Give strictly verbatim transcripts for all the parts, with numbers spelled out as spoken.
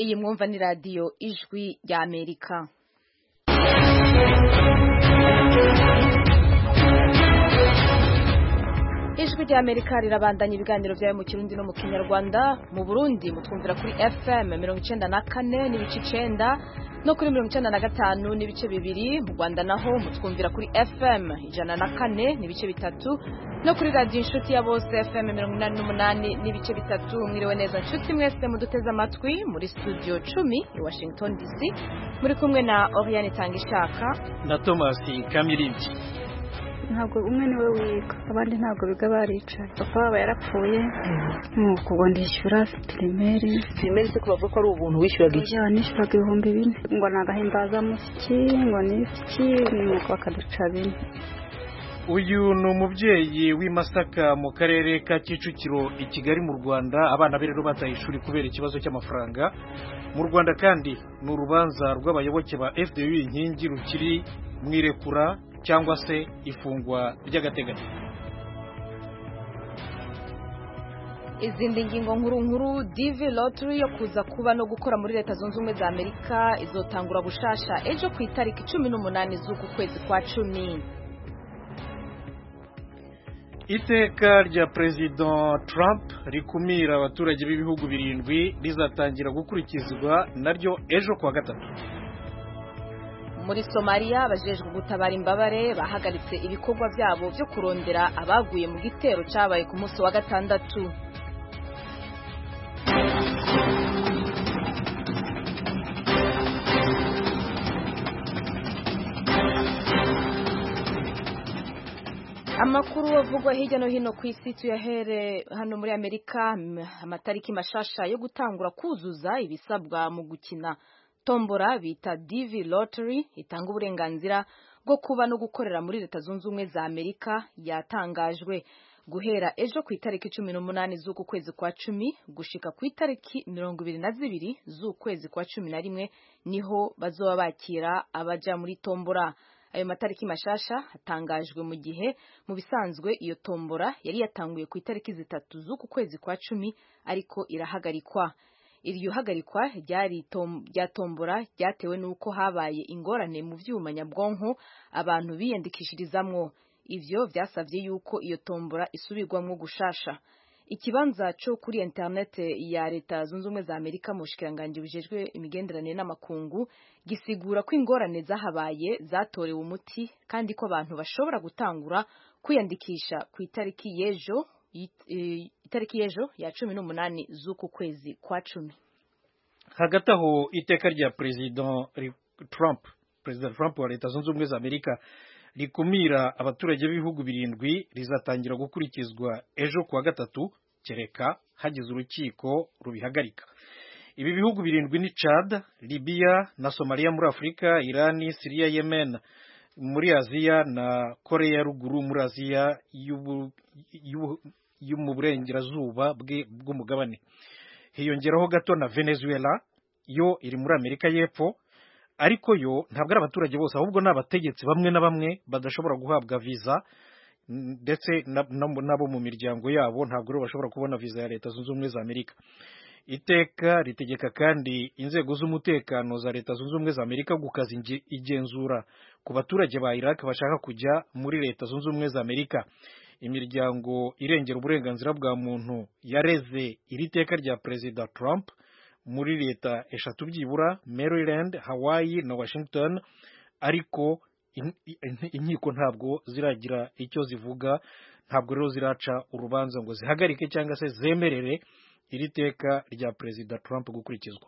iyi mwumva ni radiyo ijwi rya Amerika. Ijwi rya Amerika rirabandanya ibiganiro byayo mu Kirundi no mu Kinyarwanda. Mu Burundi mutwumvira kuri F M mirongo icenda na kane n'ibice icenda no kuri mirongo icenda na gatanu n'ibice bibiri. Mu Rwanda naho mutwumvira kuri F M ijana na kane n'ibice bitatu no kuri radio inshuti ya bose F M mirongo inani n'umunani n'ibice bitatu. Mwiriwe neza nshuti mwese muduteze amatwi muri studio cumi i Washington D C, muri kumwe na Oriane Tangishaka na Thomas Kamirindi. Ntabwo umwe niwe wiga, abandi ntabwo biga baricaye. Papa baba yarapfuye, nuko ngo ndishyura primaire. Primaire se kubavuga ko ari ubuntu wishyuraga iki? Ya nishyuraga ibihumbi bine. Ngo nagahimbaza musiki, ngo nifiki, nuko bakaduca bine. Uyu ni umubyeyi w'Imasaka mu karere ka Kicukiro i Kigali mu Rwanda. Abana be rero bataye ishuri kubera ikibazo cy'amafaranga. Mu Rwanda kandi ni urubanza rw'abayoboke ba F D U inkingi rukiri mwirekura cyangwa se ifungwa ry'agateganyo. Izindi ngingo nkuru nkuru, D V Lottery yo kuza kuba no gukora muri Leta Zunze Ubumwe za Amerika izotangura gushasha ejo ku itariki cumi n'umunani z'uku kwezi kwa cumi. Iteka rya President Trump rikumira abaturage b'ibihugu birindwi rizatangira gukurikizwa naryo ejo kwa gatatu. Muri Somalia abajejwe gutabara imbabare bahagaritse ibikorwa byabo byo kurondera abaguye mu gitero cyabaye ku munsi wa gatandatu. Amakuru avugwa hirya no hino ku isi tuyahere hano muri Amerika. Amatariki mashasha yo gutangura kuzuza ibisabwa mu gukina tombora bita D V Lottery itanga uburenganzira bwo kuba no gukorera muri Leta Zunze Ubumwe za Amerika yatangajwe. Guhera ejo ku itariki cumi n'umunani z'uku kwezi kwa cumi gushika ku itariki mirongo ibiri na zibiri z'ukwezi kwa cumi na rimwe niho bazoba bakira abaja muri tombora. Ayo matariki mashasha atangajwe mu gihe mu bisanzwe iyo tombora yari yatanguye ku itariki zitatu z'uku kwezi kwa cumi ariko irahagarikwa. Iryo hagarikwa ryari ryatombora ryatewe nuko habaye ingorane mu vyuma nyabwonko abantu biyandikishirizamwo. Ivyo vyasavye yuko iyo tombora isubirwamwo gushasha. Ikibanza cyo kuri internet ya Leta Zunze Ubumwe za Amerika mu bushikiranganje bujejwe imigenderanire n'amakungu gisigura ko ingorane zahabaye zatorewe umuti kandi ko abantu bashobora gutangura kwiyandikisha ku itariki y'ejo itariki y'ejo ya cumi n'umunani z'uku kwezi kwa cumi. Hagati aho iteka rya President Trump President Trump wa Leta Zunze Ubumwe za Amerika rikumira abaturage b'ibihugu birindwi rizatangira gukurikizwa ejo kuwa gatatu kereka hagize urukiko rubihagarika. Ibi bihugu birindwi ni Chad, Libya na Somalia muri Afrika, Iran, Syria, Yemen muri Aziya na Korea ya ruguru muri Aziya yo mu burengerazuba bw'umugabane. Hiyongeraho gato na Venezuela yo iri muri Amerika y'Epfo, ariko yo ntabwo ari abaturage bose ahubwo n'abategetsi bamwe na bamwe badashobora guhabwa visa ndetse nabo mu miryango yabo ntabwo rero bashobora kubona visa ya Leta Zunze Ubumwe za Amerika. Iteka ritegeka kandi inzego z'umutekano za Leta Zunze Ubumwe za Amerika gukaza igenzura ku baturage ba Iraq bashaka kujya muri Leta Zunze Ubumwe za Amerika. Imiryango irengera uburenganzira bwa muntu yareze iri teka rya President Trump muri leta eshatu byibura, Maryland, Hawaii na Washington, ariko inkiko ntabwo ziragira icyo zivuga, ntabwo rero ziraca urubanza ngo zihagarike cyangwa se zemerere iri teka rya President Trump gukurikizwa.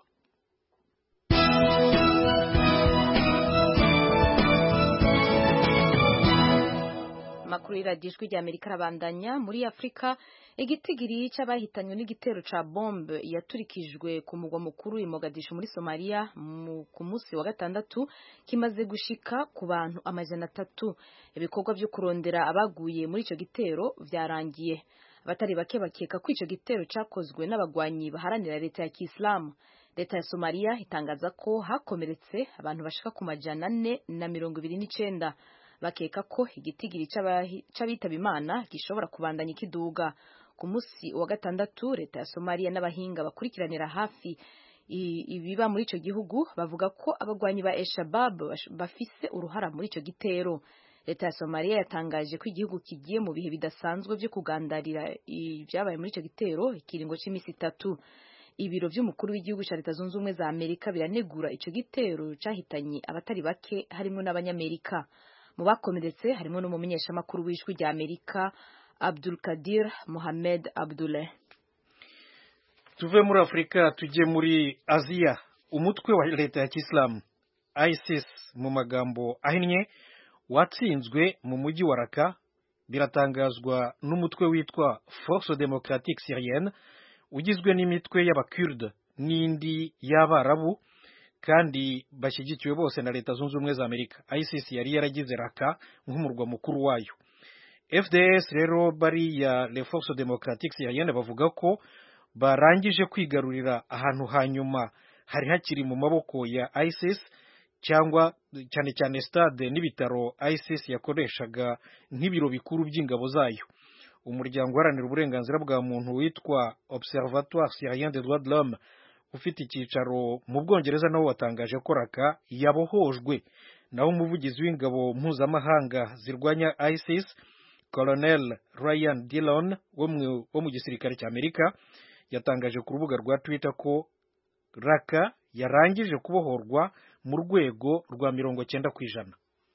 Makuru iradijwe rya Amerika rabandanya. Muri Afrika igitigiri cy'abahitanywe n'igitero ca bombe yaturikijwe ku mugwa mukuru i Mogadishu muri Somalia ku munsi wa gatandatu kimaze gushika ku bantu amajana atatu. Ibikorwa byo kurondera abaguye muri ico gitero vyarangiye. Abatari bake bakeka ko ico gitero cakozwe n'abagwanyi baharanira leta ya Kiislamu. Leta ya Somalia itangaza ko hakomeretse abantu bashika ku majana ane na mirongo ibiri n'icenda. Bakeka ko igitigiri c'abitaba Imana gishobora kubandanya ikiduga. Ku munsi wa gatandatu leta ya Somalia n'abahinga bakurikiranira hafi ibiba muri ico gihugu bavuga ko abagwanyi ba Al-Shabaab bafise uruhara muri ico gitero. Leta ya Somalia yatangaje ko igihugu kigiye mu bihe bidasanzwe byo kugandarira ibyabaye muri ico gitero ikiringo c'imisi itatu. Ibiro vy'umukuru w'igihugu ca Leta Zunze Ubumwe za Amerika biranegura ico gitero cahitanye abatari bake harimo n'abanyamerika. Mu bakomeretse harimo n'umumenyeshamakuru w'ijwi rya Amerika Abdul Kadir Mohamed Abdullah. Tuve muri Afrika tujye muri Aziya. Umutwe wa leta ya Kiislamu ISIS mu magambo ahinnye watsinzwe mu mujyi wa Raqqa, biratangazwa n'umutwe witwa Force Démocratique Syrienne ugizwe n'imitwe y'Abakurde n'indi y'Abarabu kandi bashyigikiwe bose na Leta Zunze Ubumwe za Amerika. ISIS yari yaragize Raqqa nk'umurwa mukuru wayo. F D S rero bari ya Les Forces Démocratiques Syriennes bavuga ko barangije kwigarurira ahantu hanyuma hari hakiri mu maboko ya ISIS, cyangwa cyane cyane stade n'ibitaro ISIS yakoreshaga nk'ibiro bikuru by'ingabo zayo. Umuryango uharanira uburenganzira bwa muntu witwa Observatoire Syrien des droits de l'homme ufite icyicaro mu Bwongereza nawo watangaje ko Raqqa yabohojwe. Naho umuvugizi w'ingabo mpuzamahanga zirwanya ISIS Colonel Ryan Dillon wo mu gisirikare cya Amerika yatangaje ku rubuga rwa Twitter ko Raqqa yarangije kubohorwa mu rwego rwa mirongo cyenda ku ijana.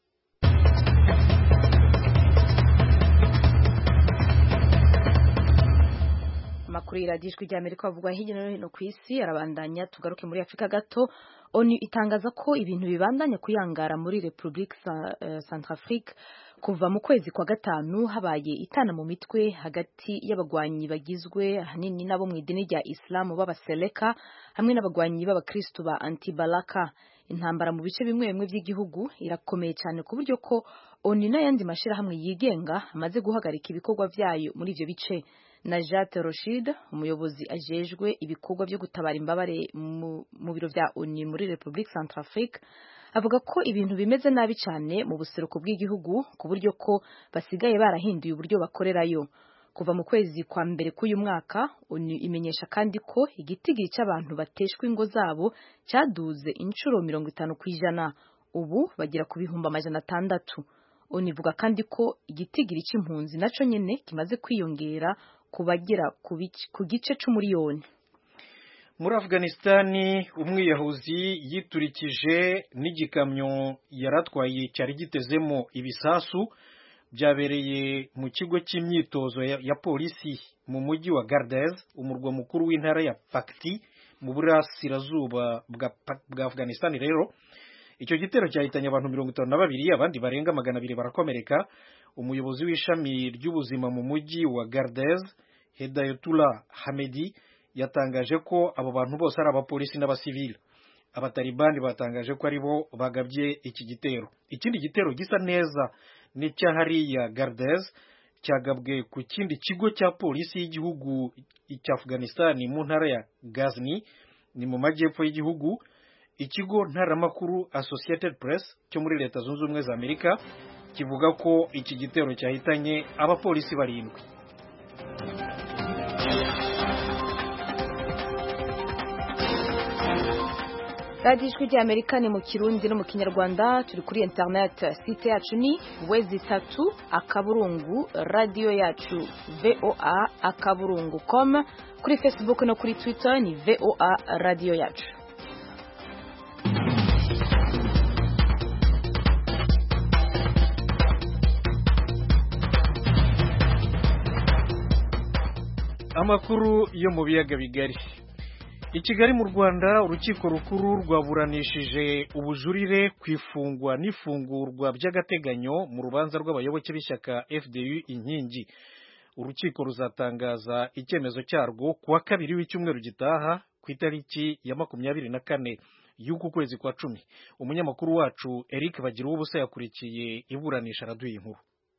Amakuru y'iradiyo rya Amerika avugwa hirya no hino ku isi arabandanya. Tugaruke muri Afrika gato. ONU itangaza ko ibintu bibandanya kuyangara muri Republique Centrafrique kuva mu kwezi kwa gatanu habaye itana mu mitwe hagati y'abagwanyi bagizwe ahanini nabo mu idini rya Islam b'abaseleka hamwe n'abagwanyi b'abakristo ba Anti-Balaka. Intambara mu bice bimwe bimwe by'igihugu irakomeye cyane ku buryo ko ONU n'ayandi mashirahamwe yigenga amaze guhagarika ibikorwa vyayo muri ivyo bice. Najat Rashid, umuyobozi ajejwe ibikorwa byo gutabara imbabare mu biro vya ONU muri Republique Centrafrique, avuga ko ibintu bimeze nabi cyane mu buseruko bw'igihugu ku buryo ko basigaye barahinduye uburyo bakorerayo. Kuva mu kwezi kwa mbere k'uyu mwaka, ONU imenyesha kandi ko igitigiri cy'abantu bateshwa ingo zabo cyaduze inshuro mirongo itanu ku ijana, ubu bagira ku bihumbi amajana atandatu. ONU ivuga kandi ko igitigiri cy'impunzi naco nyene kimaze kwiyongera kubagera ku gice c'umuriyoni. Muri Afghanistani umwiyahuzi yiturikije n'igikamyo yaratwaye cyari gitezemo ibisasu byabereye mu kigo cy'imyitozo ya, ya polisi mu mujyi wa Gardez, umurwa mukuru w'intara ya Pakti mu burasirazuba bwa, bwa Afghanistan. Rero icyo gitero cyahitanye abantu mirongo itanu na babiri, abandi barenga magana abiri barakomereka. Umuyobozi w'ishami ry'ubuzima mu mujyi wa Gardez, Hedayatullah Hamedi, yatangaje ko abo bantu bose ari abapolisi n'abasivili. Abatalibani batangaje ko ari bo bagabye iki gitero. Ikindi gitero gisa neza n'icyahariya Gardez cyagabwe ku kindi kigo cya polisi y'igihugu cya Afghanistan mu ntara ya Ghazni, ni mu majyepfo y'igihugu. Ikigo ntaramakuru Associated Press cyo muri Leta Zunze Ubumwe za Amerika kivuga ko iki gitero cyahitanye abapolisi barindwi. Radio Ijwi rya Amerika ni mu Kirundi no mu Kinyarwanda. Turi kuri internet, site yacu ni wezi tatu akaburungu radio yacu voa akaburungu com, kuri Facebook no kuri Twitter ni voa radio yacu. Amakuru yo mu biyaga bigari. I Kigali mu Rwanda, urukiko rukuru rwaburanishije ubujurire ku ifungwa n'ifungurwa by'agateganyo mu rubanza rw'abayoboke b'ishyaka F D U Inkingi. Urukiko ruzatangaza icyemezo cyarwo kuwa kabiri w'icyumweru gitaha ku itariki ya makumyabiri na kane y'uku kwezi kwa cumi. Umunyamakuru wacu Eric Bagiruwubusa yakurikiye iburanisha araduha inkuru.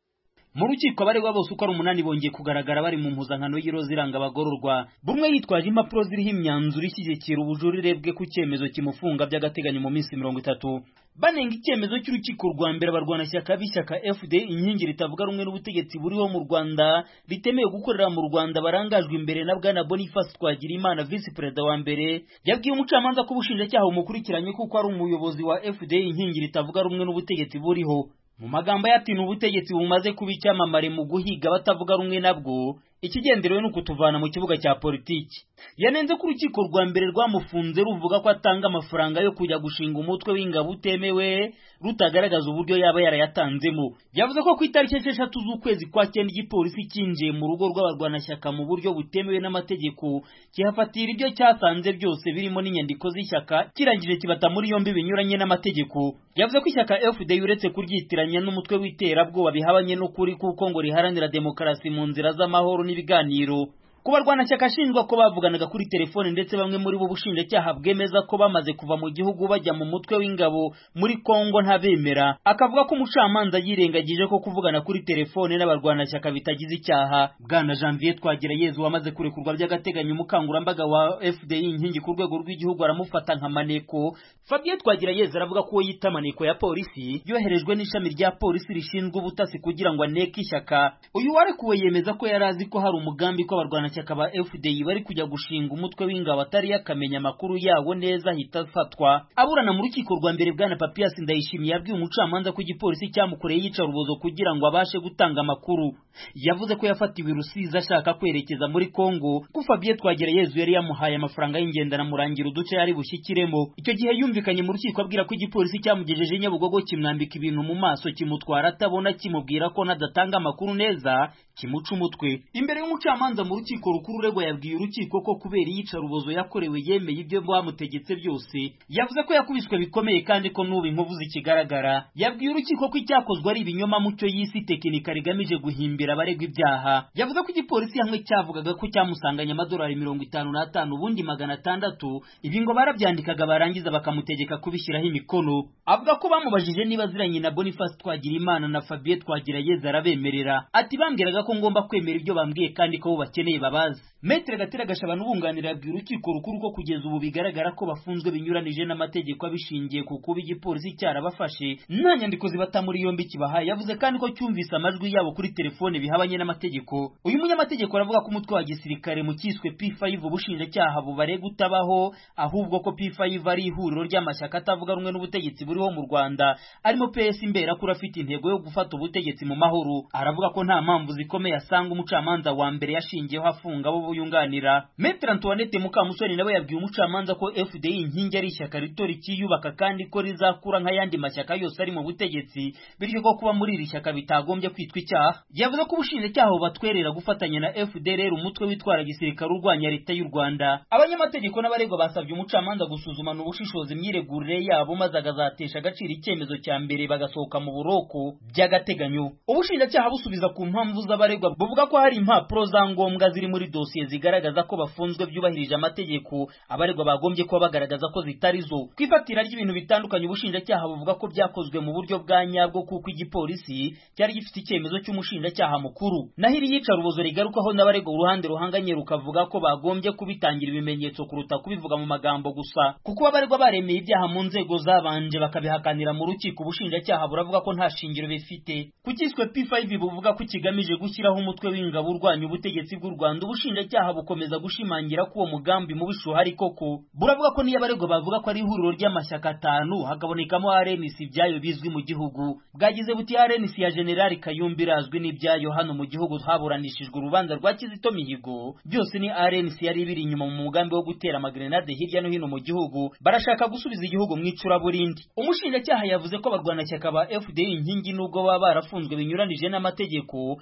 mu rukiko abaregwa bose uko ari umunani bongeye kugaragara bari mu mpuzankano y'iroza iranga abagororwa, bumwe yitwaje impapuro ziriho imyanzuro ishyigikira ubujurire bwe ku cyemezo kimufunga by'agateganyo mu minsi mirongo itatu. Banenga icyemezo cy'urukiko rwa mbere abarwanashyaka b'ishyaka F D inkingi ritavuga rumwe n'ubutegetsi buriho mu Rwanda ritemewe gukorera mu Rwanda barangajwe imbere na bwana Boniface Twagirimana vice perezida wa mbere, yabwiye umucamanza ko ubushinjacyaha bumukurikiranye kuko ari umuyobozi wa F D inkingi ritavuga rumwe n'ubutegetsi buriho. Mu magambo yatinye ubutegetsi bumaze kuba icyamamare mu guhiga batavuga rumwe nabwo, ikigenderewe no kutuvana mu kibuga cya politiki. Yanenze ko urukiko rwa mbere rwamufunze ruvuga ko atanga amafaranga yo kujya gushinga umutwe w'ingabo utemewe rutagaragaza uburyo yaba yarayatanzemo. Yavuze ko ku itariki esheshatu z'ukwezi kwa cyenda igipolisi cyinjiye mu rugo rw'abarwanashyaka mu buryo butemewe n'amategeko kihafatira ibyo cyasanze byose birimo n'inyandiko z'ishyaka, kirangije kibata muri yombi binyuranye n'amategeko. Yavuze ko ishyaka F D uretse kuryitiranya n'umutwe w'iterabwoba bihabanye n'ukuri kuko ngo riharanira demokarasi mu nzira z'amahoro n'ibiganiro. Kuba rwanashyaka ashinjwa ko bavuganaga kuri telefone ndetse bamwe muri bo bushinjacyaha bwemeza ko bamaze kuva mu gihugu bajya mu mutwe w'ingabo muri Kongo ntabemera, akavuga ko umucamanza yirengagije ko kuvugana kuri telefone n'abarwanashyaka bitagize icyaha. Bwana Janvier Twagirayezu wamaze kurekurwa by'agateganyo umukangurambaga wa F D inkingi ku rwego rw'igihugu aramufata nka maneko. Fabien Twagirayezu aravuga ko yita maneko ya polisi yoherejwe n'ishami rya polisi rishinzwe ubutasi kugira ngo aneke ishyaka. Uyu warekuwe yemeza ko yarazi ko hari umugambi ko abarwanashyaka ba F D I bari kujya gushinga umutwe w'ingabo atari yakamenya amakuru yawo neza ahita afatwa. Aburana mu rukiko rwa mbere bwana Papias Ndayishimiye yabwiye umucamanza ko igipolisi cyamukoreye yica rubozo kugira ngo abashe gutanga amakuru. Yavuze ko yafatiwe Rusizi ashaka kwerekeza muri Kongo, ko Fabien Twagirayezu yari yamuhaye amafaranga y'ingendana murangira uduce yari bushyikiremo. Icyo gihe yumvikanye mu rukiko abwira ko igipolisi cyamugejeje Nyabugogo kimwambika ibintu mu maso kimutwara atabona, kimubwira ko nadatanga amakuru neza kimuca umutwe. Imbere y'umucamanza mu rukiko rukuru uregwa yabwiye urukiko ko kubera iyica rubozo yakorewe yemeye ibyo bamutegetse byose. Yavuze ko yakubiswe bikomeye kandi ko n'ubu inkovu zikigaragara. Yabwiye urukiko ko icyakozwe ari ibinyoma mucyo y'isi tekinika rigamije guhimbira abaregwa ibyaha. Yavuze ko igipolisi hamwe cyavugaga ko cyamusanganye amadolari mirongo itanu n'atanu ubundi magana atandatu, ibi ngo barabyandikaga barangiza bakamutegeka kubishyiraho imikono. Avuga ko bamubajije niba aziranye na Boniface Twagirimana na Fabien Twagirayezu arabemerera. Ati bambwiraga ko ngomba kwemera ibyo bambwiye kandi ko bakeneye babazi. Maître Gatera Gashabana ubunganira yabwiye urukiko rukuru ko kugeza ubu bigaragara ko bafunzwe binyuranije n'amategeko abishingiye ku kuba igipolisi cyarabafashe nta nyandiko zibata muri yombi kibahaye. Yavuze kandi ko cyumvise amajwi yabo kuri telefone bihabanye n'amategeko. Uyu munyamategeko aravuga ko umutwe wa gisirikare mu cyiswe P five ubushinjacyaha bubare gutabaho, ahubwo ko P five ari ihuriro ry'amashyaka atavuga rumwe n'ubutegetsi buriho mu Rwanda, arimo P S imbera kuri afite intego yo gufata ubutegetsi mu mahoro. Aravuga ko nta mpamvu zikomeye asanga umucamanza wa mbere yashingiyeho afunga abo yunganira. Maître Antoinette Mukamusoni nawe yabwiye umucamanza ko F D I inkingi ari ishyaka rito rikiyubaka kandi ko rizakura nk'ayandi mashyaka yose ari mu butegetsi, bityo ko kuba muri iri shyaka bitagombye kwitwa icyaha. Yavuze ko ubushinjacyaha bubatwerera gufatanya na F D L umutwe witwara gisirikare urwanya leta y'u Rwanda. Abanyamategeko n'abaregwa basabye umucamanza gusuzumana ubushishozi imyiregurire yabo maze agazatesha agaciro icyemezo cya mbere bagasohoka mu buroko by'agateganyo. Ubushinjacyaha busubiza ku mpamvu z'abaregwa buvuga ko hari impapuro za ngombwa ziri muri dosiye zigaragaza ko bafunzwe byubahirije amategeko, abaregwa bagombye kuba bagaragaza ko zitari zo. Kwifatira ry'ibintu bitandukanye ubushinjacyaha buvuga ko byakozwe mu buryo bwa nyabwo kuko igipolisi cyari gifite icyemezo cy'umushinjacyaha mukuru. Naho iri yica rubozo rigarukaho n'abaregwa uruhande ruhanganye rukavuga ko bagombye kubitangira ibimenyetso kuruta kubivuga mu magambo gusa, kuko abaregwa baremeye ibyaha mu nzego zabanje bakabihakanira mu rukiko. Ubushinjacyaha buravuga ko nta shingiro bifite. Ku cyiswe P five buvuga ko kigamije gushyiraho umutwe w'ingabo urwanya ubutegetsi bw'u Rwanda, ubushinjacyaha bukomeza gushimangira ko uwo mugambi mubisho hari koko. Buravuga ko niyo abaregwa bavuga ko ari ihuriro ry'amashyaka atanu hakabonekamo R N C ibyayo bizwi mu gihugu. Bwagize buti R N C ya General Kayumba irazwi n'ibyayo hano mu gihugu haburanishijwe urubanza rwa Kizito Mihigo, byose ni R N C yari biri inyuma mu mugambi wo gutera amagrenade hirya no hino mu gihugu, barashaka gusubiza igihugu mu icuraburindi. Umushinjacyaha yavuze ko abarwanashyaka ba F D I inkingi nubwo baba barafunzwe binyuranije n'amategeko,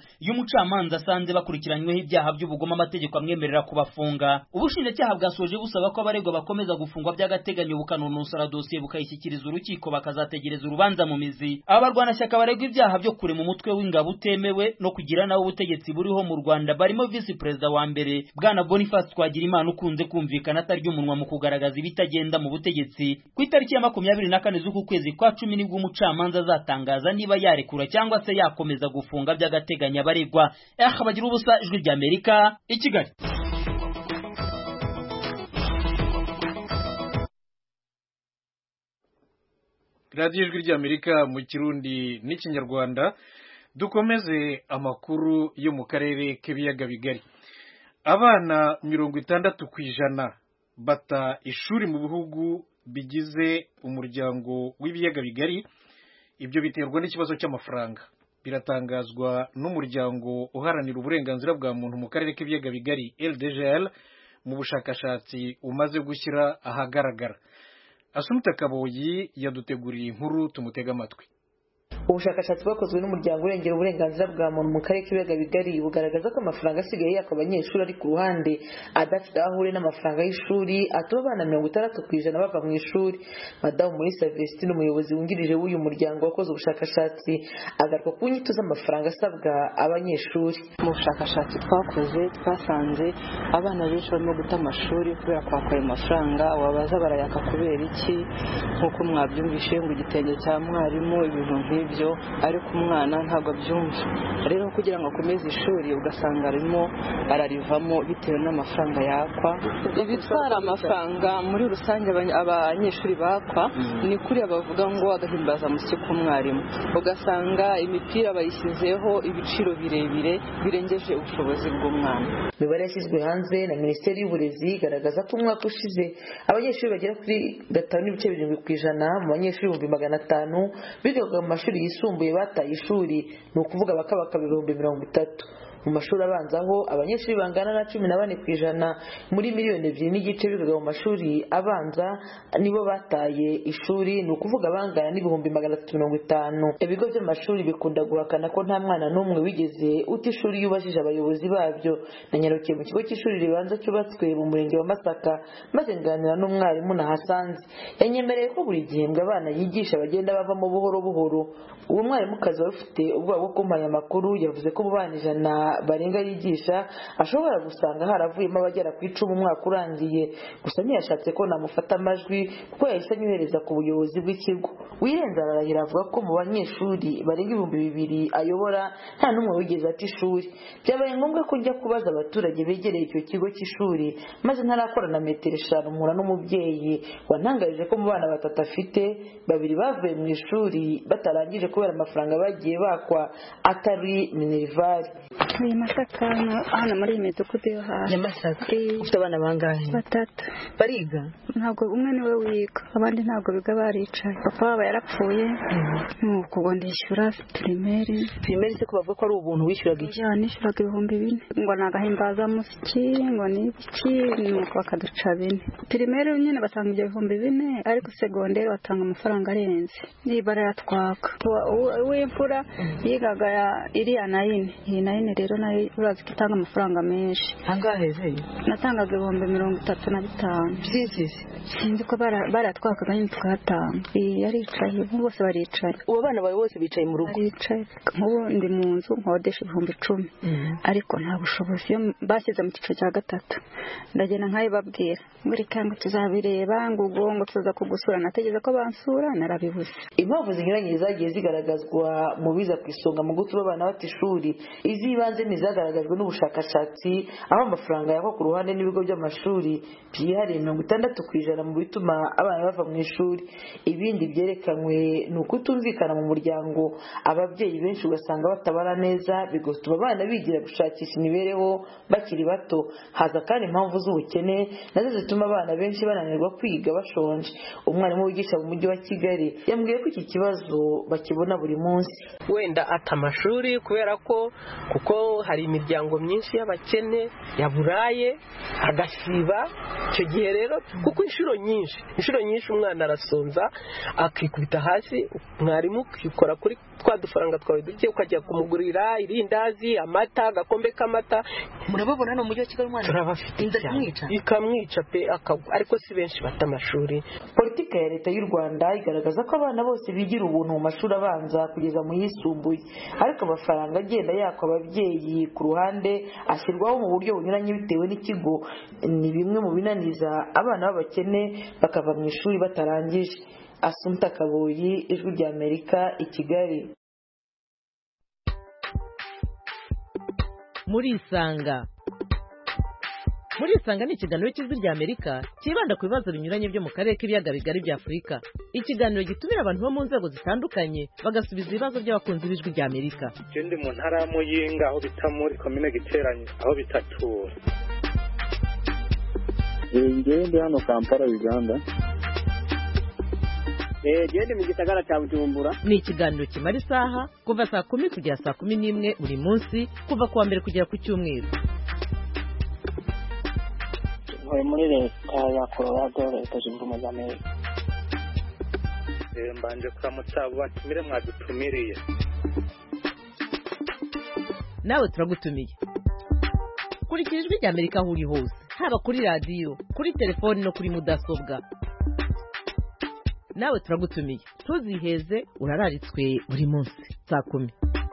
umucamanza asanze bakurikiranyweho ibyaha by'ubugome amategeko amwemerera kubafunga. Ubushinjacyaha bwasoje busaba ko abaregwa bakomeza gufungwa by'agateganyo bukanononsora dosiye bukayishyikiriza urukiko bakazategereza urubanza mu mizi. Abarwanashyaka baregwa ibyaha byo kurema umutwe w'ingabo utemewe no kugira nawe ubutegetsi buriho mu Rwanda barimo Vice Perezida wa mbere Bwana Boniface Twagirimana ukunze kumvikana atarya umunwa mu kugaragaza ibitagenda mu butegetsi. Ku itariki ya makumyabiri na kane z'uku kwezi kwa cumi nibwo umucamanza azatangaza niba yarekura cyangwa se yakomeza gufunga by'agateganyo abaregwa. Eh bagira ubusa ijwi rya Amerika i Kigali. Radio ijwi rya Amerika mu Kirundi n'Ikinyarwanda. Dukomeze amakuru yo mu karere k'ibiyaga bigari. Abana mirongo itandatu kwijana bata ishuri mu bihugu bigize umuryango w'ibiyaga bigari. Ibyo biterwa n'ikibazo cy'amafaranga. Biratangazwa n'umuryango uharanira uburenganzira bwa muntu mu karere k'ibiyaga bigari L D G L mu bushakashatsi umaze gushyira ahagaragara. Asumta Kaboyi yaduteguriye inkuru tumutega amatwi. Ubushakashatsi bwakozwe n'umuryango urengera uburenganzira bwa muntu mu karere k'ibiyaga bigari bugaragaza ko amafaranga asigaye yaka abanyeshuri ari ku ruhande adafite aho ahuriye n'amafaranga y'ishuri atuma abana mirongo itandatu ku ijana bava mu ishuri. Madamu Mulisa Vestine umuyobozi wungirije w'uyu muryango wakoze ubushakashatsi agaruka ku nyito z'amafaranga asabwa abanyeshuri. Mu bushakashatsi twakoze twasanze abana benshi barimo guta amashuri kubera kwaka ayo mafaranga. Wabaza barayaka kubera iki? Nk'uko mwabyumvishe ngo igitenge cya mwarimu ibintu nk'ibyo, ariko umwana ntabwo abyumva. Rero kugira ngo akomeze ishuri ugasanga arimo ararivamo bitewe n'amafaranga yakwa. Ibitwara amafaranga muri rusange abanyeshuri bakwa ni kuri abavuga ngo agahimbaza musiki k'umwarimu, ugasanga imipira bayishyizeho ibiciro birebire birengeje ubushobozi bw'umwana. Imibare yashyizwe hanze na Minisiteri y'Uburezi igaragaza ko umwaka ushize abanyeshuri bagera kuri gatanu n'ibice birindwi ku ijana mu banyeshuri ibihumbi magana atanu bigaga mu mashuri yisumbuye bataye ishuri, ni ukuvuga bakabaka ibihumbi mirongo itatu. Mu mashuri abanza ho abanyeshuri bangana na cumi na bane ku ijana muri miliyoni ebyiri n'igice bigaga mu mashuri abanza nibo bataye ishuri, ni ukuvuga bangana n'ibihumbi magana atatu mirongo itanu. Ibigo by'amashuri bikunda guhakana ko nta mwana n'umwe wigeze uta ishuri yubashije abayobozi babyo. Nanyarukiye mu kigo cy'ishuri ribanza cyubatswe mu murenge wa Masaka maze nganira n'umwarimu nahasanze. Yanyemereye ko buri gihembwe abana yigisha bagenda bavamo buhoro buhoro. Uwo mwarimukazi wari ufite ubwoba bwo kumpanya amakuru yavuze ko mu bana ijana barenga yigisha ashobora gusanga haravuyemo abagera ku icumi umwaka urangiye. Gusa ntiyashatse ko namufata amajwi kuko yahise anyohereza ku buyobozi bw'ikigo. Wirenza ararahira avuga ko mu banyeshuri barenga ibihumbi bibiri ayobora nta n'umwe wigeze ata ishuri. Byabaye ngombwa ko njya kubaza abaturage begereye icyo kigo cy'ishuri, maze ntarakora na metero eshanu mpura n'umubyeyi wantangarije ko mu bana batatu afite babiri bavuye mu ishuri batarangije kubera amafaranga bagiye bakwa atari minervari. Iyi Masaka hano muri iyi midugudu yo hasi. Nyamasaka ufite abana bangahe? Batatu. Bariga? Ntabwo umwe niwe wiga, abandi ntabwo biga baricaye. Papa wabo yarapfuye, nuko ngo ndishyura primaire. Primaire se ko bavuga ko ari ubuntu wishyuraga iki? Ya nishyuraga ibihumbi bine. Ngo nagahimbaza musiki, ngo ni iki, nuko bakaduca bine. Primaire nyine batanga ibyo bihumbi bine, ariko secondaire batanga amafaranga arenze. Nibara yatwaka. Uw'imfura yigaga iriya nayine. Iyi nayine rero nayo urazi ko itanga amafaranga menshi. Angahe ze? Natangaga ibihumbi mirongo itatu na bitanu. Byinshi. Sinzi ko baratwakaga nyine tukatanga. Yaricaye, bose baricaye. Uwo bana bawe bose bicaye mu rugo? Baricaye. Nk'ubu ndi mu nzu nkodesha ibihumbi icumi. Ariko nta bushobozi iyo bashyize mu cyiciro cya gatatu. Ndagenda nkayibabwira. Muri kango tuzabireba ngo ubwo ngo tuza kugusura, nategeze ko bansura narabibuze. Impamvu zinyuranye zagiye zigaragazwa mu biza ku isonga mu gutuma abana bata ishuri. Izibanze nizagaragajwe n'ubushakashatsi aho amafaranga yakwa ku ruhande n'ibigo by'amashuri byihariye mirongo itandatu ku ijana mu bituma abana bava mu ishuri. Ibindi byerekanywe ni ukutumvikana mu muryango, ababyeyi benshi ugasanga batabara neza bigatuma abana bigira gushakisha imibereho bakiri bato. Haza kandi impamvu z'ubukene nazo zituma abana benshi bananirwa kwiga bashonje. Umwarimu wigisha mu mujyi wa Kigali yambwiye ko iki kibazo bakibona buri munsi. Wenda ata amashuri kubera ko kuko hari imiryango myinshi y'abakene yaburaye agasiba. Icyo gihe rero kuko inshuro nyinshi inshuro nyinshi umwana arasonza akikubita hasi, mwarimu ukikora kuri twa dufaranga twawe duke ukajya kumugurira irindazi amata agakombe k'amata. Murababona no mujyi wa Kigali umwana turabafite inda kumwica ikamwica pe akagwa, ariko si benshi bata amashuri. Politika ya leta y'u Rwanda igaragaza ko abana bose bigira ubuntu mu mashuri abanza kugeza mu yisumbuye, ariko amafaranga agenda yakwa ababyeyi ku ruhande ashyirwaho mu buryo bunyuranye bitewe n'ikigo. Ni bimwe mu binaniza abana b'abakene bakava mu ishuri batarangije. Assumpta Kaboyi, Ijwi rya Amerika, i Kigali. Muri Isanga. Muri Isanga ni ikiganiro cy'Ijwi rya Amerika kibanda ku bibazo binyuranye byo mu karere k'ibiyaga bigari bya Afurika. Ikiganiro gitumira abantu bo mu nzego zitandukanye bagasubiza ibibazo by'abakunzi b'Ijwi rya Amerika. Ndi mu ntara ya Muyinga aho bita muri komine Giteranye aho bitatura. Ngende hano Kampala, Uganda. Eh, gende mu gisagara cya Bujumbura. Ni ikiganiro kimara isaha kuva saa kumi kugera saa kumi n'imwe buri munsi kuva kuwa mbere kugera ku cyumweru. Ntuye muri leta ya Colorado, leta zunze ubumwe za Amerika. Eh, mbanje kuramutsa abo batumire mwadutumiriye. Nawe turagutumiye. Kurikira Ijwi rya Amerika aho uri hose, haba kuri radiyo, kuri telefoni no kuri mudasobwa. Nawe turagutumiye, tuziheze urararitswe buri munsi saa kumi.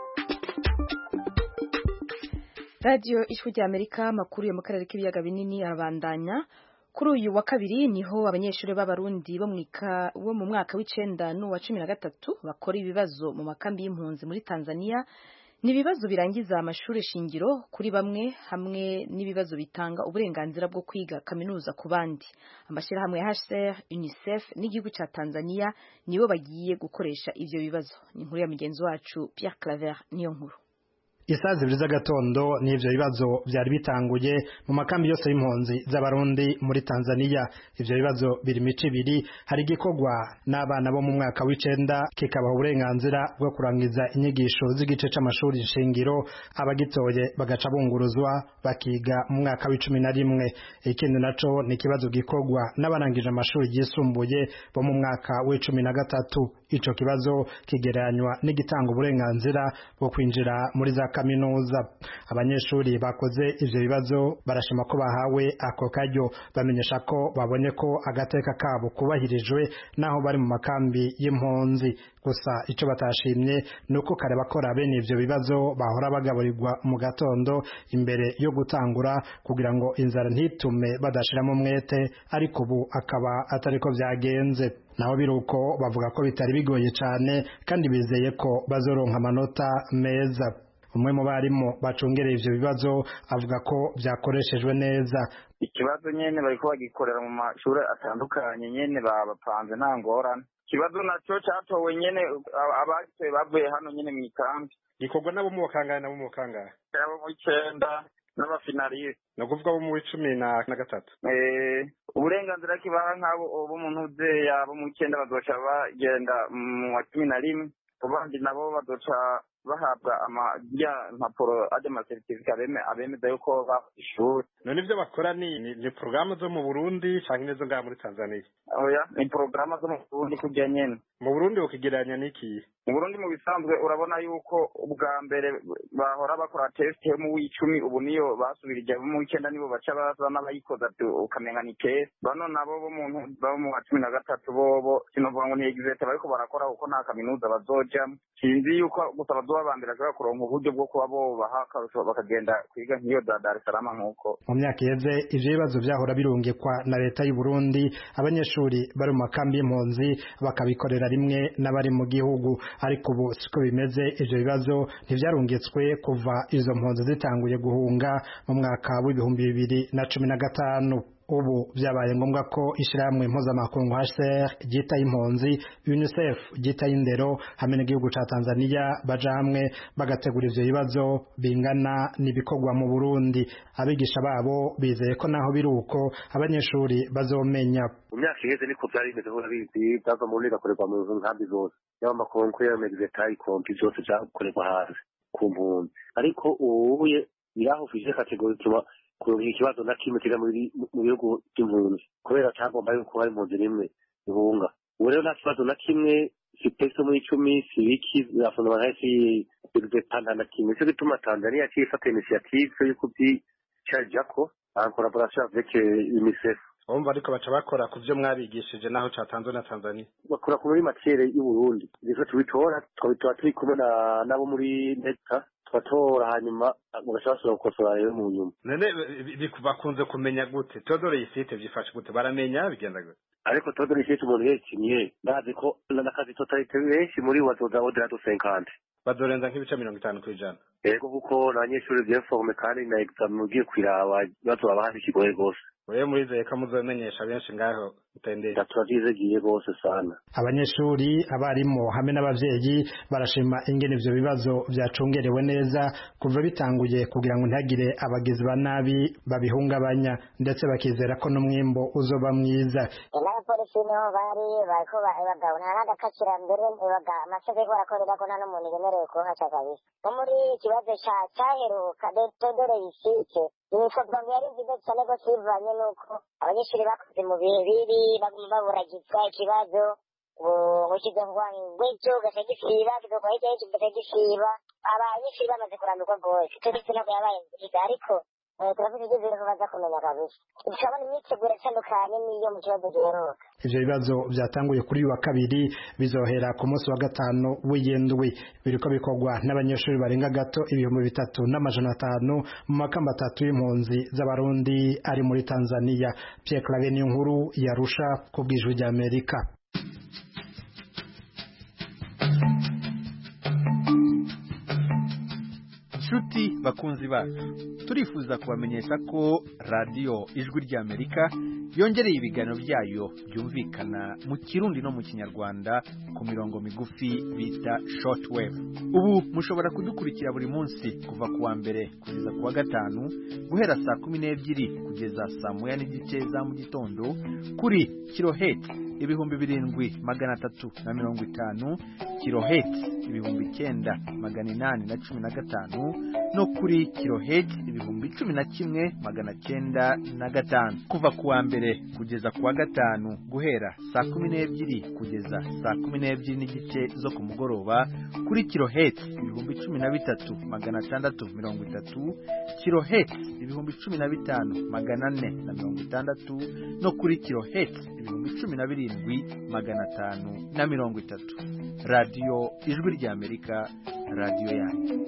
Radio Ijwi rya Amerika, makuru yo mu karere k'ibiyaga binini arabandanya. Kuri uyu wa kabiri niho abanyeshuri b'abarundi bo mwika bo mu mwaka w'icenda n'uwa cumi na gatatu bakora ibibazo mu makambi y'impunzi muri Tanzania. Ni ibibazo birangiza amashuri shingiro kuri bamwe hamwe n'ibibazo bitanga uburenganzira bwo kwiga kaminuza ku bandi. Amashyirahamwe ya H C R, UNICEF n'igihugu cya Tanzania nibo bagiye gukoresha ivyo bibazo. Ni inkuru ya mugenzi wacu Pierre Claver niyo nkuru. Isaha zibiri z'agatondo n'ivyo bibazo byari bitanguye mu makambi yose y'impunzi z'abarundi muri Tanzania. Ivyo bibazo biri mici ibiri, hari gikorwa n'abana bo mu mwaka w'icenda kikabaha uburenganzira bwo kurangiza inyigisho z'igice c'amashuri nshingiro, abagitoye bagaca bunguruzwa bakiga mu mwaka w'icumi na rimwe. Ikindi naco ni kibazo gikorwa n'abarangije amashuri yisumbuye bo mu mwaka w'icumi na gatatu. Ico kibazo kigereranywa n'igitanga uburenganzira bwo kwinjira muri za kaminuza. Abanyeshuri bakoze ivyo bibazo barashima ko bahawe ako karyo, bamenyesha ko babonye ko agateka kabo kubahirijwe naho bari mu makambi y'impunzi. Gusa ico batashimye nuko kare bakora bene ivyo bibazo bahora bagaburirwa mu gatondo imbere yo gutangura kugira ngo inzara ntitume badashiramo umwete, ariko ubu akaba atariko vyagenze. Naho biruko bavuga ko bitari bigoye cyane kandi bizeye ko bazoronka amanota meza. Umwe mu barimu bacungereye ivyo bibazo avuga ko byakoreshejwe neza. Ikibazo nyene bariko bagikorera mu mashuri atandukanye nyene babapanze nta ngorane. Ikibazo naco catowe nyene abahise bavuye hano nyene mu ikambi. Gikorwa nabo mu bakangana nabo mu bakangana. Abo mu icenda n'abafinaliste. No kuvuga bo mu icumi na gatatu. Eh, uburenganzira kibaha nk'abo bo mu ntuze yabo mu icenda bazoca bagenda mu wa cumi na rimwe. Abandi nabo bazoca bahabwa amajya mpapuro ajya amasertifika beme abemeza yuko bafishuri. None ivyo bakora ni ni programme zo mu Burundi canke nezo ngaha muri Tanzania? Oya, ni programme zo mu Burundi kujya nyene. Mu Burundi ukigeranya niki? Mu Burundi mu bisanzwe urabona yuko ubwa mbere bahora bakora test mu w'icumi, ubu niyo basubirije mu w'icenda nibo baca baza n'abayikoza ukamenga ni test. Bano nabo bo mu bo mu wa cumi na gatatu bobo sinovuga ngo ni exit bariko barakora kuko nta kaminuza bazoja. Sinzi yuko gusa babambira ashobora kuronka uburyo bwo kuba bo bahaka bakagenda kwiga nk'iyo za Dar es Salaam nkuko. Mu myaka yeze ivyo bibazo byahora birungikwa na leta y'u Burundi, abanyeshuri bari mu makambi y'impunzi bakabikorera rimwe n'abari mu gihugu, ariko ubu siko bimeze. Ivyo bibazo ntivyarungitswe kuva izo mpunzi zitanguye guhunga mu mwaka w'ibihumbi bibiri na cumi na gatanu. Ubu byabaye ngombwa ko ishyirahamwe mpuzamakungu H C R ryita impunzi, UNICEF ryita indero hamwe n'igihugu ca Tanzania baja hamwe bagategura ivyo bibazo bingana n'ibikorwa mu Burundi. Abigisha babo bizeye ko naho biruko abanyeshuri bazomenya. Mu myaka iheze niko byari bimeze hora bizi bava mu nega korerwa mu nkambi zose yaba makonko ya medivetayi kompi zose zakorerwa hanze ku mpunzi, ariko ubuye biraho fije kategori tuba kuronka ikibazo na kimwe kiga mu bihugu by'impunzi kubera cyagomba yuko hari impunzi nimwe ihunga. Ubu rero nta kibazo na kimwe si peso muri icumi si wiki la fondamentaire si dependant na kimwe cyo gituma Tanzania cyifata initiative yo kubyicajako en collaboration avec UNICEF. Omba ariko baca bakora ku byo mwabigishije naho catanzwe na Tanzania. Bakora ku muri matiere y'u Burundi. Ivyo tubitora twabitora turi kumwe na nabo muri Neta twatora hanyuma mugashobora gukosora rero mu nyuma. None bakunze kumenya gute? Todore yifite byifashe gute baramenya bigenda gute? Ariko todore yifite umuntu yekiniye ndazi ko nakazi totalite benshi muri wazoza odera to cinquante. Badorenza nk'ibice mirongo itanu kwijana. Ego kuko abanyeshuri bya forme kandi na exam ugiye kwiraba bazoba bahari kigoye gose. Wewe murizeye ko muzomenyesha benshi ngaho utendeye. Turazizegiye gose sana. Abanyeshuri abarimo hamwe n'abavyeyi barashima ingene ivyo bibazo byacungerewe neza kuva bitanguye kugira ngo ntagire abagizi ba nabi babihungabanya ndetse bakizera ko n'umwimbo uzoba mwiza. N'abapolisi niho bari bariko bagabana n'agakakira mbere baga amasezeko barakorera ko nta n'umuntu yemerewe kuhaca kabisa. Nko muri ikibazo ca cyaheruka Todore yifite ibikorwa byari byiza cyane ko sivanye nuko abanyeshuri bakoze mu bihe bibi baguma baburagizwa ikibazo mu kigongwani gwejo gasagisiba kidoko hije kidagisiba abanyeshuri bamaze kurambirwa rwose turetse ntabwo yabaye nziza ariko turavuze ibyo bintu baza kumenya kabisa turabona imyiteguro itandukanye n'iyo mu kibazo giheruka. Ivyo bibazo byatanguye kuri uyu wa kabiri bizohera ku munsi wa gatanu w'iyendwi biriko bikorwa n'abanyeshuri barenga gato ibihumbi bitatu n'amajana atanu mu makamba atatu y'impunzi z'abarundi ari muri Tanzania. Pierre Claver n'inkuru yarusha ku bw'ijwi rya Amerika. Nshuti bakunzi bacu turifuza kubamenyesha ko radio Ijwi rya Amerika yongereye ibiganiro byayo byumvikana mu Kirundi no mu Kinyarwanda ku mirongo migufi bita shortwave. Ubu mushobora kudukurikira buri munsi kuva kuwa mbere kugeza kuwa gatanu guhera saa kumi n'ebyiri kugeza saa moya n'igice za mu gitondo kuri kilohertz ibihumbi birindwi magana atatu na mirongo itanu, kilohertz ibihumbi icyenda magana inani na cumi na gatanu no kuri kilohertz ibihumbi cumi na kimwe magana cyenda na gatanu kuva kuwa mbere kugeza kuwa gatanu guhera saa kumi n'ebyiri kugeza saa kumi n'ebyiri n'igice zo ku mugoroba kuri kilohertz ibihumbi cumi na bitatu magana atandatu mirongo itatu, kilohertz ibihumbi cumi na bitanu magana ane na mirongo itandatu no kuri kilohertz ibihumbi cumi na birindwi magana atanu na mirongo itatu. Radio Ijwi rya Amerika, radio yanyu.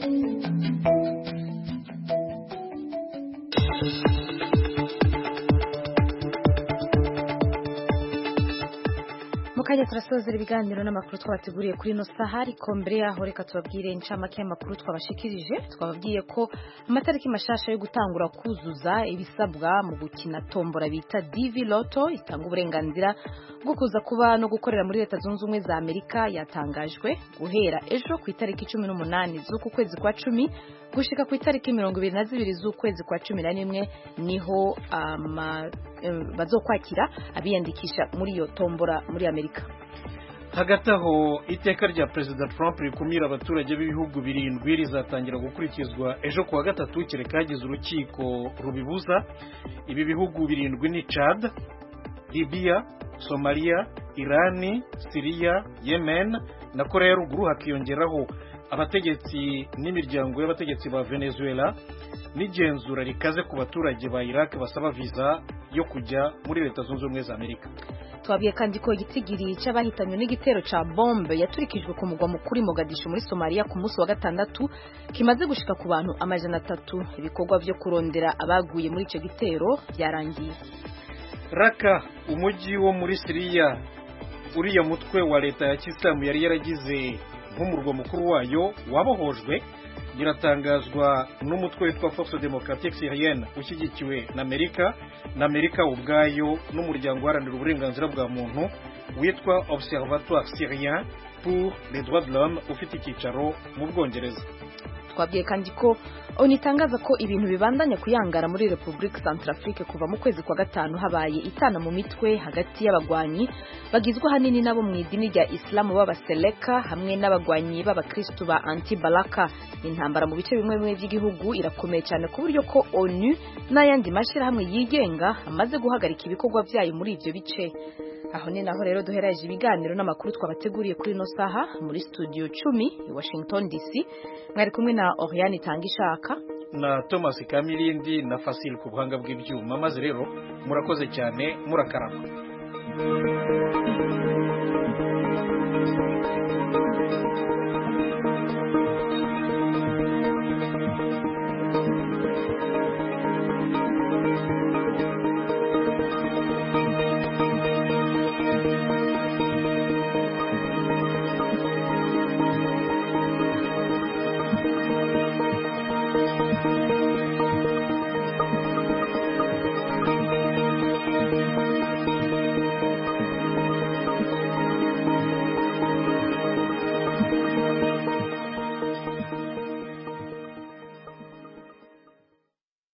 Mukanya turasozera ibiganiro n'amakuru twabateguriye kuri no saha ariko mbere yaho reka tubabwire incamake y'amakuru twabashikirije. Twababwiye ko amatariki mashasha yo gutangura kuzuza ibisabwa mu gukina tombora bita D V Lotto itanga uburenganzira bwo kuza kuba no gukorera muri Leta Zunze Ubumwe za Amerika yatangajwe guhera ejo ku itariki cumi n'umunani z'uku kwezi kwa cumi gushika ku itariki mirongo ibiri na zibiri z'ukwezi kwa cumi na rimwe niho ama um, bazokwakira abiyandikisha muri iyo tombora muri Amerika. Hagati aho iteka rya President Trump rikumira abaturage b'ibihugu birindwi rizatangira gukurikizwa ejo kuwa gatatu kereka hagize urukiko rubibuza. Ibi bihugu birindwi ni Chad, Libya, Somalia, Irani, Syria, Yemen na Korea ya Ruguru, hakiyongeraho abategetsi n'imiryango y'abategetsi ba Venezuela n'igenzura rikaze ku baturage ba Iraq basaba visa yo kujya muri Leta Zunze Ubumwe za Amerika. Twabwiye kandi ko igitigiri cy'abahitanywe n'igitero ca bombe yaturikijwe ku mugwa mukuru Mogadishu muri Somalia ku munsi wa gatandatu kimaze gushika ku bantu amajana atatu. Ibikorwa byo kurondera abaguye muri ico gitero byarangiye. Raqqa, umujyi wo muri Syria uriya mutwe wa leta ya Kisilamu yari yaragize nk'umurwa mukuru wayo wabohojwe, biratangazwa n'umutwe witwa Force Démocratique Syrienne ushyigikiwe na Amerika na Amerika ubwayo n'umuryango uharanira uburenganzira bwa muntu witwa Observatoire Syrien pour les droits de l'homme ufite icyicaro mu Bwongereza. Twabwiye kandi ko ONU itangaza ko ibintu bibandanya kuyangara muri Republique Centrafrique kuva mu kwezi kwa gatanu habaye itana mu mitwe hagati y'abagwanyi bagizwe hanini nabo mu idini rya Islam b'abaseleka hamwe n'abagwanyi b'abakristo ba Anti-Balaka. Intambara mu bice bimwe bimwe by'igihugu irakomeye cyane ku buryo ko ONU n'ayandi mashirahamwe yigenga amaze guhagarika ibikorwa byayo muri ivyo bice. Aho ni naho rero duheraje ibiganiro n'amakuru twabateguriye kuri no saha muri studio cumi i Washington D C. Mwari kumwe na Oriane Tangishaka na Thomas Kamilindi na Fasil ku buhanga bw'ibyuma. Maze rero murakoze cyane, murakarama.